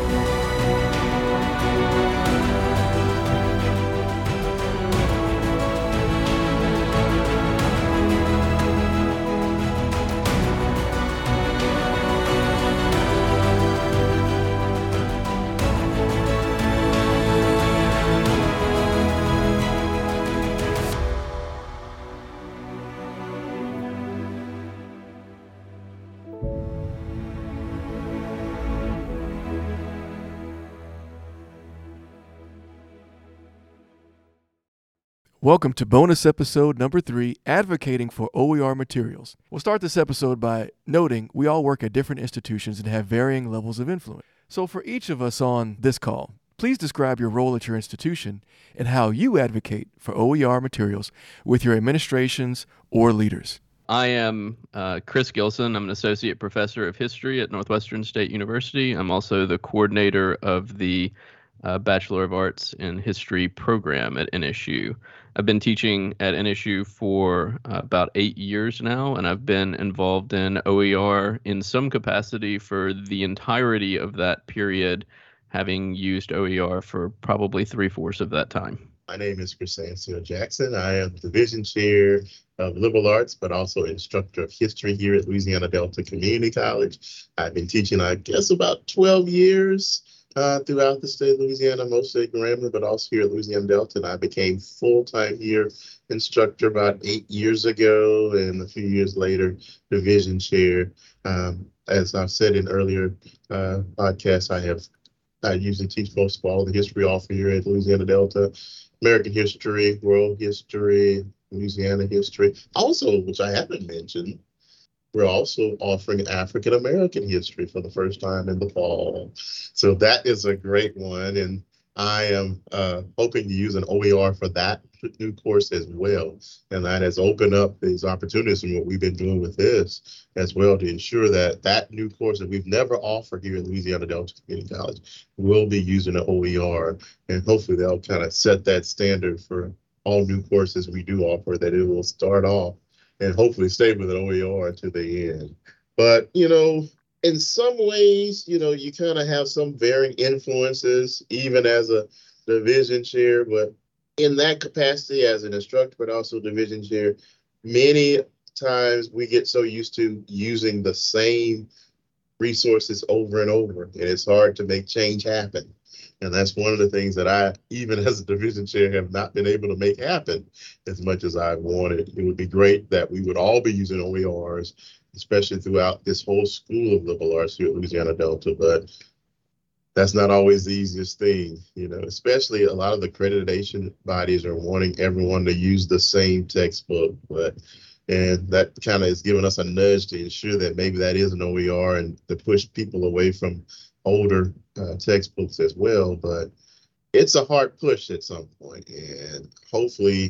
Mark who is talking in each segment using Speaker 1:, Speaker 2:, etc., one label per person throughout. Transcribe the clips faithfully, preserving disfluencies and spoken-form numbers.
Speaker 1: Welcome to bonus episode number three, Advocating for O E R Materials. We'll start this episode by noting we all work at different institutions and have varying levels of influence. So for each of us on this call, please describe your role at your institution and how you advocate for O E R materials with your administrations or leaders.
Speaker 2: I am uh, Chris Gilson. I'm an associate professor of history at Northwestern State University. I'm also the coordinator of the uh, Bachelor of Arts in History program at N S U. I've been teaching at N S U for uh, about eight years now, and I've been involved in O E R in some capacity for the entirety of that period, having used O E R for probably three-fourths of that time.
Speaker 3: My name is Chrysanthia Jackson. I am Division Chair of Liberal Arts, but also instructor of history here at Louisiana Delta Community College. I've been teaching, I guess, about twelve years uh, throughout the state of Louisiana, mostly at Grambling, but also here at Louisiana Delta. And I became full-time here instructor about eight years ago, and a few years later, Division Chair. Um, as I've said in earlier uh, podcasts, I have I usually teach folks for all the history offered here at Louisiana Delta. American history, world history, Louisiana history. Also, which I haven't mentioned, we're also offering African American history for the first time in the fall. So that is a great one. And I am uh, hoping to use an O E R for that new course as well. And that has opened up these opportunities and what we've been doing with this as well to ensure that that new course that we've never offered here at Louisiana Delta Community College will be using an O E R. And hopefully they'll kind of set that standard for all new courses we do offer, that it will start off and hopefully stay with an O E R to the end. But, you know, in some ways, you know, you kind of have some varying influences, even as a division chair, but in that capacity as an instructor, but also division chair, many times we get so used to using the same resources over and over, and it's hard to make change happen. And that's one of the things that I, even as a division chair, have not been able to make happen as much as I wanted. It would be great that we would all be using O E Rs, especially throughout this whole school of liberal arts here at Louisiana Delta, but that's not always the easiest thing, you know, especially a lot of the accreditation bodies are wanting everyone to use the same textbook, but and that kind of has given us a nudge to ensure that maybe that is an O E R and to push people away from older uh, textbooks as well. But it's a hard push at some point, and hopefully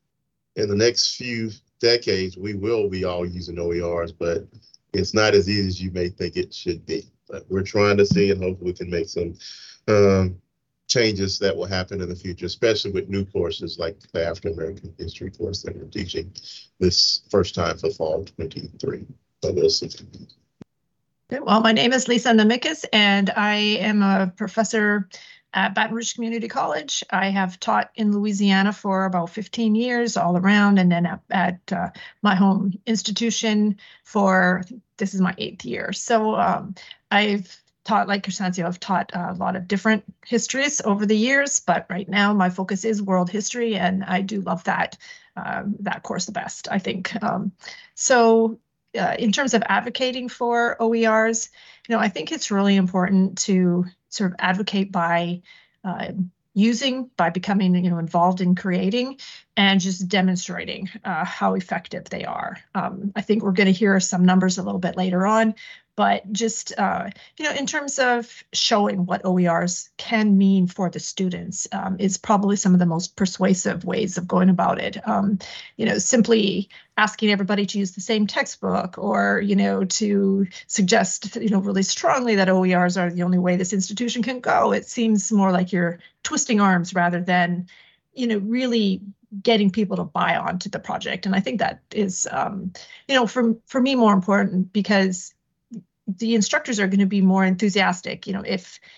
Speaker 3: in the next few decades, we will be all using O E Rs, but it's not as easy as you may think it should be. But we're trying to see, and hopefully we can make some um, changes that will happen in the future, especially with new courses like the African American history course that we're teaching this first time for fall twenty-three. So we'll see.
Speaker 4: Well, my name is Lisa Namikis, and I am a professor at Baton Rouge Community College. I have taught in Louisiana for about fifteen years all around, and then at, at uh, my home institution for, this is my eighth year. So um, I've taught, like Chrysanthia, I've taught a lot of different histories over the years, but right now my focus is world history, and I do love that, uh, that course the best, I think. Um, so uh, in terms of advocating for O E Rs, you know, I think it's really important to sort of advocate by uh, using, by becoming, you know, involved in creating, and just demonstrating uh, how effective they are. Um, I think we're going to hear some numbers a little bit later on, but just, uh, you know, in terms of showing what O E Rs can mean for the students um, is probably some of the most persuasive ways of going about it. Um, you know, simply asking everybody to use the same textbook, or, you know, to suggest, you know, really strongly that O E Rs are the only way this institution can go. It seems more like you're twisting arms rather than, you know, really getting people to buy onto the project. And I think that is, um, you know, for, for me, more important, because the instructors are going to be more enthusiastic, you know, if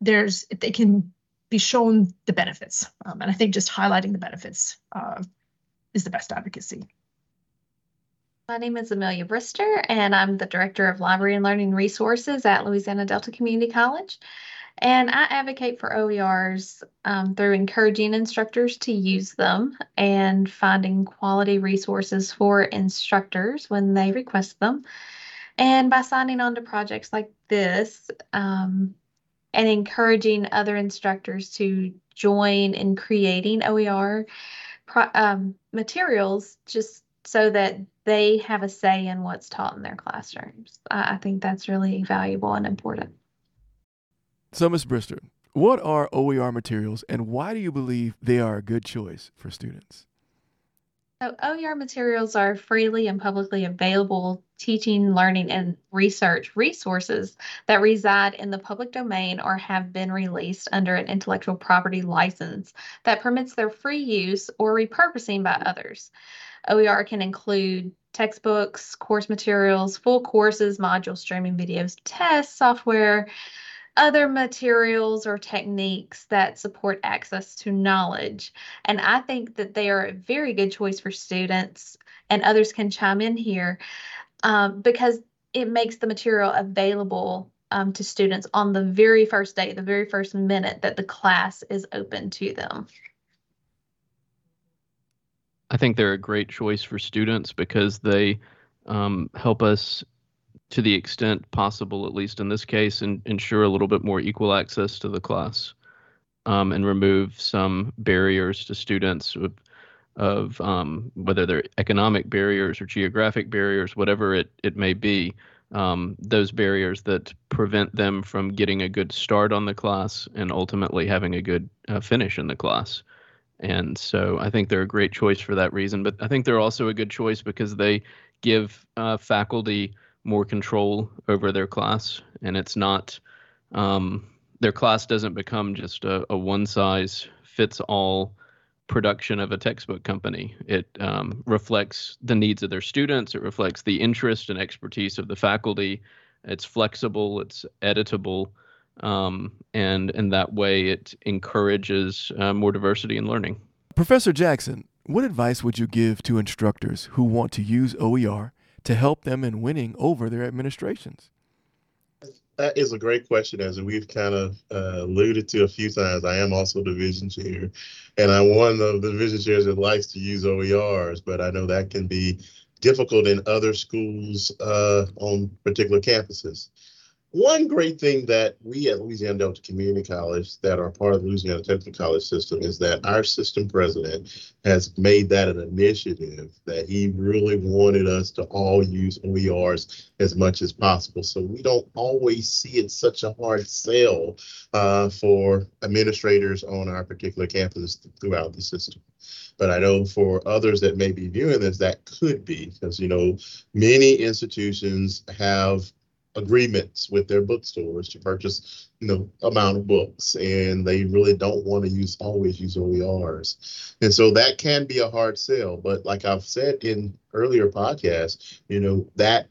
Speaker 4: there's they can be shown the benefits. Um, and I think just highlighting the benefits uh, is the best advocacy.
Speaker 5: My name is Amelia Brister, and I'm the Director of Library and Learning Resources at Louisiana Delta Community College. And I advocate for O E Rs um, through encouraging instructors to use them and finding quality resources for instructors when they request them. And by signing on to projects like this um, and encouraging other instructors to join in creating O E R pro- um, materials just so that they have a say in what's taught in their classrooms. I, I think that's really valuable and important.
Speaker 1: So, Miz Brister, what are O E R materials and why do you believe they are a good choice for students?
Speaker 5: So O E R materials are freely and publicly available teaching, learning, and research resources that reside in the public domain or have been released under an intellectual property license that permits their free use or repurposing by others. O E R can include textbooks, course materials, full courses, modules, streaming videos, tests, software, other materials or techniques that support access to knowledge. And I think that they are a very good choice for students, and others can chime in here, um, because it makes the material available um, to students on the very first day, the very first minute that the class is open to them.
Speaker 2: I think they're a great choice for students because they um, help us, to the extent possible, at least in this case, and ensure a little bit more equal access to the class, um, and remove some barriers to students of, of um, whether they're economic barriers or geographic barriers, whatever it, it may be, um, those barriers that prevent them from getting a good start on the class and ultimately having a good uh, finish in the class. And so I think they're a great choice for that reason. But I think they're also a good choice because they give uh, faculty more control over their class, and it's not um, their class doesn't become just a, a one-size-fits-all production of a textbook company. It um, reflects the needs of their students. It reflects the interest and expertise of the faculty. It's flexible. It's editable. Um, and in that way, it encourages uh, more diversity in learning.
Speaker 1: Professor Jackson, what advice would you give to instructors who want to use O E R to help them in winning over their administrations?
Speaker 3: That is a great question. As we've kind of uh, alluded to a few times, I am also division chair, and I'm one of the division chairs that likes to use O E Rs, but I know that can be difficult in other schools uh, on particular campuses. One great thing that we at Louisiana Delta Community College that are part of the Louisiana Technical College system is that our system president has made that an initiative, that he really wanted us to all use O E Rs as much as possible. So we don't always see it such a hard sell uh, for administrators on our particular campus throughout the system. But I know for others that may be viewing this, that could be, because, you know, many institutions have agreements with their bookstores to purchase, you know, amount of books, and they really don't want to use always use O E Rs. And so that can be a hard sell. But like I've said in earlier podcasts, you know, that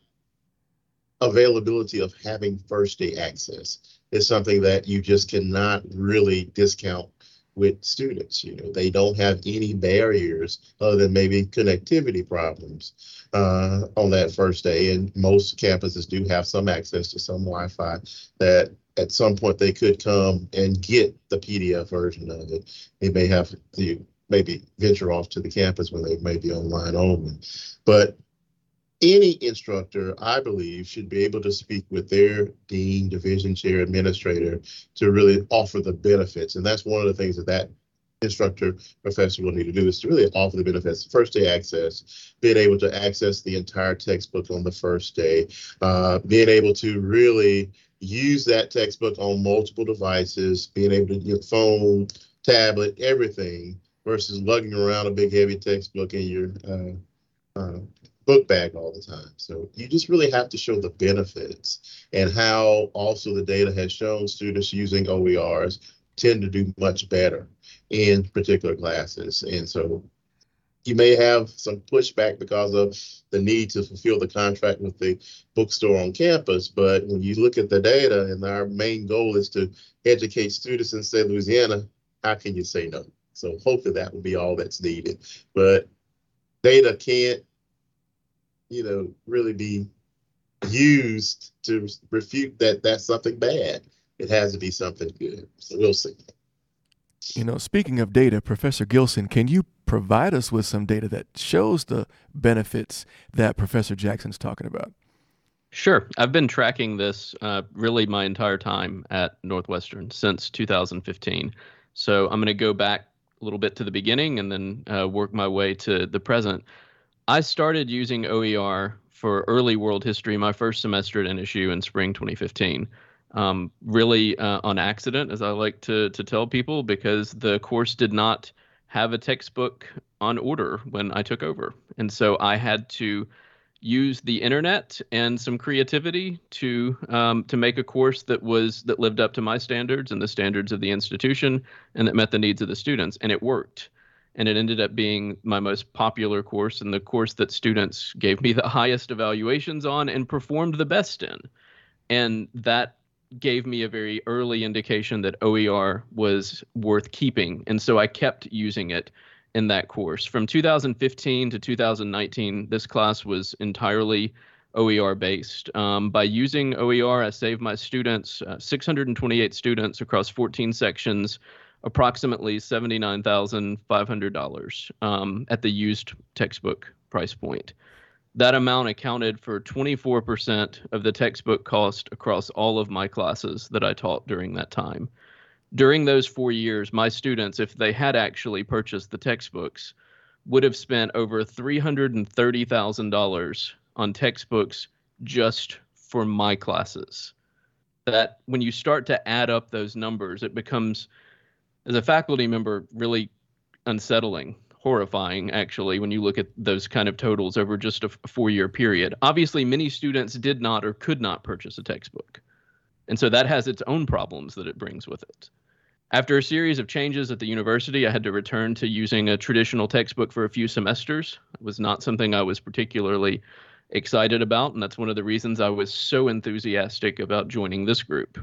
Speaker 3: availability of having first day access is something that you just cannot really discount with students. You know, they don't have any barriers other than maybe connectivity problems uh, on that first day. And most campuses do have some access to some Wi-Fi that at some point they could come and get the P D F version of it. They may have to maybe venture off to the campus when they may be online only. But any instructor, I believe, should be able to speak with their dean, division chair, administrator to really offer the benefits. And that's one of the things that that instructor, professor will need to do, is to really offer the benefits. First day access, being able to access the entire textbook on the first day, uh, being able to really use that textbook on multiple devices, being able to use phone, tablet, everything, versus lugging around a big heavy textbook in your uh, uh, book bag all the time. So you just really have to show the benefits, and how also the data has shown students using O E Rs tend to do much better in particular classes. And so you may have some pushback because of the need to fulfill the contract with the bookstore on campus. But when you look at the data, and our main goal is to educate students in the state of Louisiana, how can you say no? So hopefully that will be all that's needed. But data can't, you know, really be used to refute that that's something bad. It has to be something good. So we'll see.
Speaker 1: You know, speaking of data, Professor Gilson, can you provide us with some data that shows the benefits that Professor Jackson's talking about?
Speaker 2: Sure. I've been tracking this uh, really my entire time at Northwestern since two thousand fifteen. So I'm going to go back a little bit to the beginning and then uh, work my way to the present. I started using O E R for early world history my first semester at N S U in spring twenty fifteen. Um, really uh, on accident, as I like to to tell people, because the course did not have a textbook on order when I took over. And so I had to use the internet and some creativity to um, to make a course that was that lived up to my standards and the standards of the institution and that met the needs of the students. And it worked. And it ended up being my most popular course and the course that students gave me the highest evaluations on and performed the best in. And that gave me a very early indication that O E R was worth keeping. And so I kept using it in that course. From two thousand fifteen to two thousand nineteen, this class was entirely O E R based. Um, by using O E R, I saved my students, uh, six hundred twenty-eight students across fourteen sections, approximately seventy-nine thousand five hundred dollars um, at the used textbook price point. That amount accounted for twenty-four percent of the textbook cost across all of my classes that I taught during that time. During those four years, my students, if they had actually purchased the textbooks, would have spent over three hundred thirty thousand dollars on textbooks just for my classes. That when you start to add up those numbers, it becomes, as a faculty member, really unsettling. Horrifying, actually, when you look at those kind of totals over just a four-year period. Obviously, many students did not or could not purchase a textbook. And so that has its own problems that it brings with it. After a series of changes at the university, I had to return to using a traditional textbook for a few semesters. It was not something I was particularly excited about, and that's one of the reasons I was so enthusiastic about joining this group.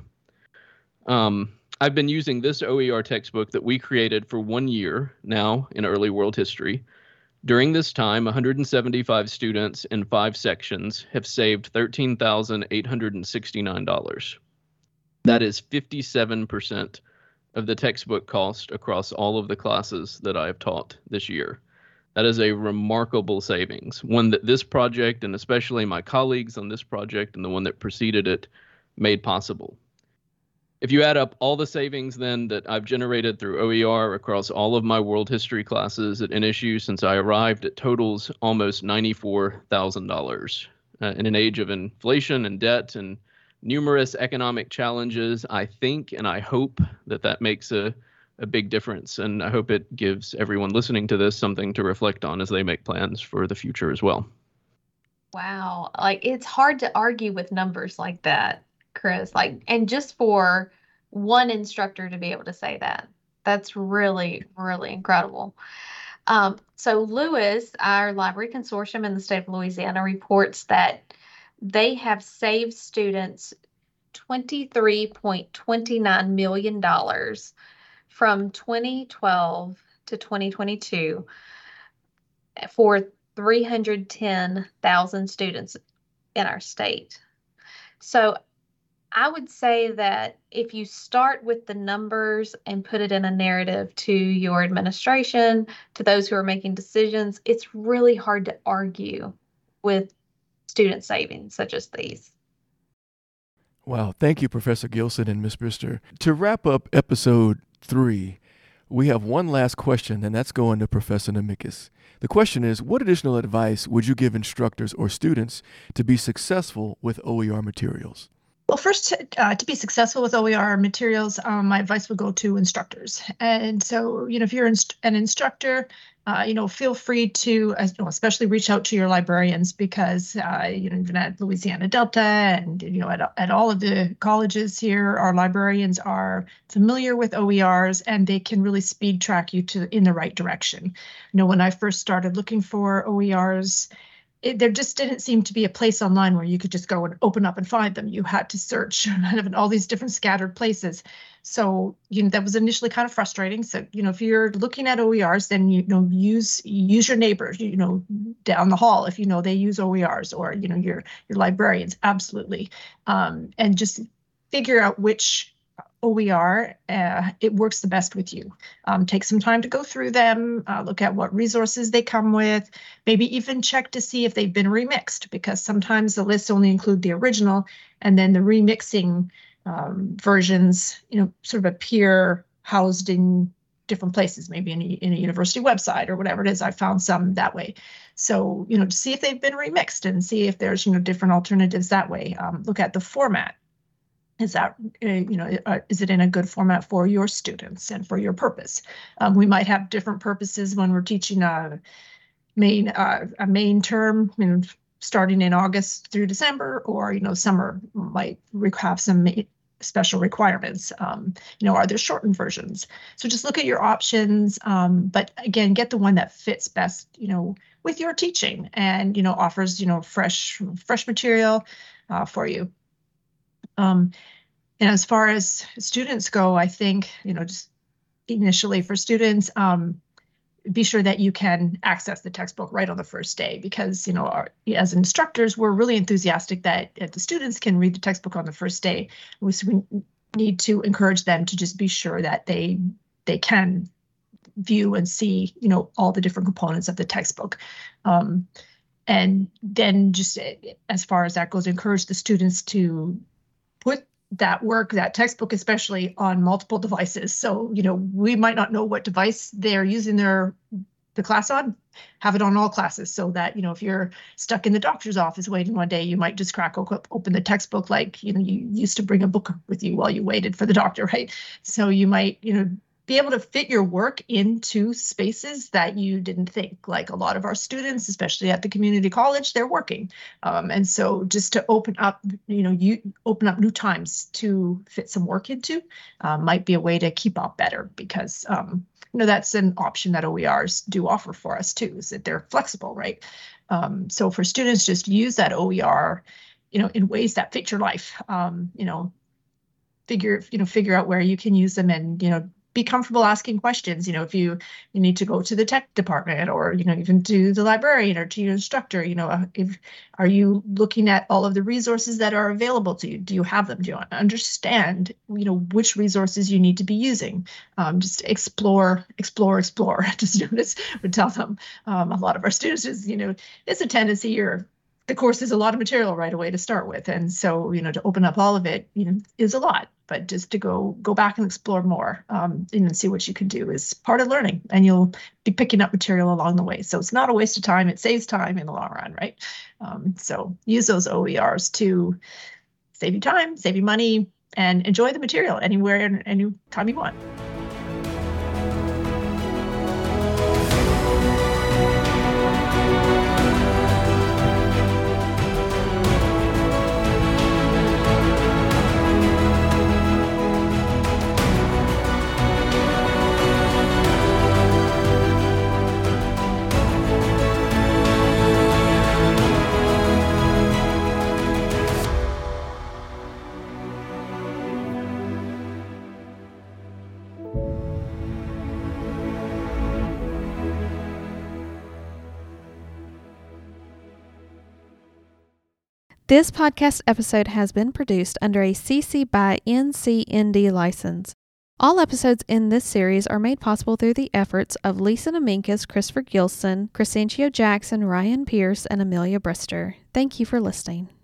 Speaker 2: Um, I've been using this O E R textbook that we created for one year now in early world history. During this time, one hundred seventy-five students in five sections have saved thirteen thousand eight hundred sixty-nine dollars. That is fifty-seven percent of the textbook cost across all of the classes that I have taught this year. That is a remarkable savings, one that this project, and especially my colleagues on this project and the one that preceded it, made possible. If you add up all the savings then that I've generated through O E R across all of my world history classes at N S U since I arrived, it totals almost ninety-four thousand dollars. Uh, in an age of inflation and debt and numerous economic challenges, I think and I hope that that makes a, a big difference. And I hope it gives everyone listening to this something to reflect on as they make plans for the future as well.
Speaker 5: Wow. Like, it's hard to argue with numbers like that, Chris. Like, and just for one instructor to be able to say that, that's really, really incredible. Um, so Lewis, our library consortium in the state of Louisiana, reports that they have saved students twenty-three point two nine million dollars from twenty twelve to twenty twenty-two for three hundred ten thousand students in our state. So I would say that if you start with the numbers and put it in a narrative to your administration, to those who are making decisions, it's really hard to argue with student savings such as these.
Speaker 1: Wow. Thank you, Professor Gilson and Miz Brister. To wrap up episode three, we have one last question, and that's going to Professor Nemikis. The question is, what additional advice would you give instructors or students to be successful with O E R materials?
Speaker 4: Well, first, uh, to be successful with O E R materials, um, my advice would go to instructors. And so, you know, if you're inst- an instructor, uh, you know, feel free to, uh, especially reach out to your librarians, because, uh, you know, even at Louisiana Delta and, you know, at, at all of the colleges here, our librarians are familiar with O E Rs, and they can really speed track you to in the right direction. You know, when I first started looking for O E Rs, It, there just didn't seem to be a place online where you could just go and open up and find them. You had to search in all these different scattered places. So, you know, that was initially kind of frustrating. So, you know, if you're looking at O E Rs, then, you know, use use your neighbors, you know, down the hall, if you know they use O E Rs, or, you know, your your librarians, absolutely. Um, and just figure out which O E R, uh, it works the best with you. Um, take some time to go through them, uh, look at what resources they come with, maybe even check to see if they've been remixed, because sometimes the lists only include the original, and then the remixing um, versions, you know, sort of appear housed in different places, maybe in a, in a university website or whatever it is. I found some that way. So, you know, to see if they've been remixed and see if there's, you know, different alternatives that way. Um, look at the format. Is that, uh, you know, uh, is it in a good format for your students and for your purpose? Um, we might have different purposes when we're teaching a main uh, a main term, you know, starting in August through December, or, you know, summer might have some special requirements. Um, you know, are there shortened versions? So just look at your options, um, but again, get the one that fits best, you know, with your teaching, and, you know, offers, you know, fresh fresh material uh, for you. Um, and as far as students go, I think, you know, just initially for students, um, be sure that you can access the textbook right on the first day, because, you know, our, as instructors, we're really enthusiastic that uh, the students can read the textbook on the first day. We, so we need to encourage them to just be sure that they they can view and see, you know, all the different components of the textbook. Um, and then just as far as that goes, encourage the students to put that work, that textbook especially, on multiple devices. So, you know, we might not know what device they're using their the class on, have it on all classes, so that, you know, if you're stuck in the doctor's office waiting one day, you might just crack open the textbook, like, you know, you used to bring a book with you while you waited for the doctor, right? So you might, you know, be able to fit your work into spaces that you didn't think. Like a lot of our students, especially at the community college, they're working. Um, and so just to open up, you know, you open up new times to fit some work into uh, might be a way to keep up better, because, um, you know, that's an option that O E Rs do offer for us too, is that they're flexible, right? Um, so for students, just use that O E R, you know, in ways that fit your life. Um, you know, figure, you know, figure out where you can use them, and, you know, be comfortable asking questions. You know, if you, you need to go to the tech department, or, you know, even to the librarian or to your instructor, you know, if, are you looking at all of the resources that are available to you? Do you have them? Do you understand, you know, which resources you need to be using? Um, just explore, explore, explore. Just students would tell them, um, a lot of our students is, you know, it's a tendency, you're, the course is a lot of material right away to start with. And so, you know, to open up all of it, you know, is a lot, but just to go go back and explore more, um, and see what you can do is part of learning, and you'll be picking up material along the way. So it's not a waste of time. It saves time in the long run, right? Um, so use those O E Rs to save you time, save you money, and enjoy the material anywhere and any time you want.
Speaker 6: This podcast episode has been produced under a C C by N C N D license. All episodes in this series are made possible through the efforts of Lisa Dominguez, Christopher Gilson, Crescencio Jackson, Ryan Pierce, and Amelia Brister. Thank you for listening.